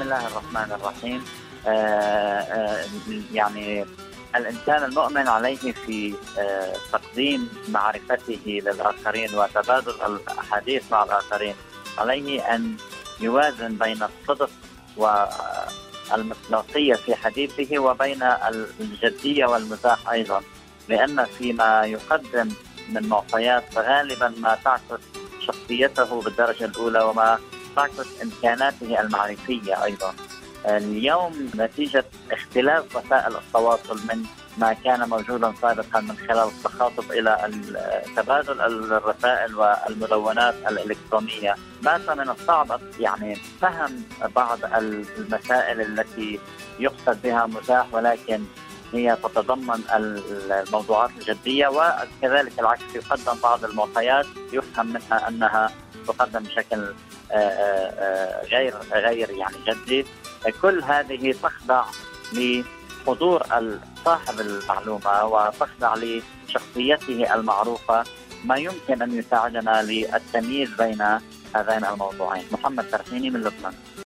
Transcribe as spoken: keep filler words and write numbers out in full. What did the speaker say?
بسم الله الرحمن الرحيم. آه آه يعني الإنسان المؤمن عليه في آه تقديم معرفته للآخرين وتبادل الأحاديث مع الآخرين، عليه أن يوازن بين الصدق والمصداقية في حديثه وبين الجدية والمزاح أيضا، لأن فيما يقدم من معطيات غالبا ما تعكس شخصيته بالدرجة الأولى وما تعكس إمكاناته المعرفية أيضا. اليوم نتيجة اختلاف وسائل التواصل من ما كان موجودا سابقا من خلال التخاطب إلى تبادل الرسائل والمدونات الإلكترونية، بات من الصعب يعني فهم بعض المسائل التي يقصد بها مزاح ولكن هي تتضمن الموضوعات الجدية، وكذلك العكس يقدم بعض المعطيات يفهم منها أنها تقدم بشكل غير غير يعني جدي. كل هذه تخضع لحضور صاحب المعلومة وتخضع لشخصيته المعروفة، ما يمكن أن يساعدنا للتمييز بين هذين الموضوعين. محمد ترحيني من لبنان.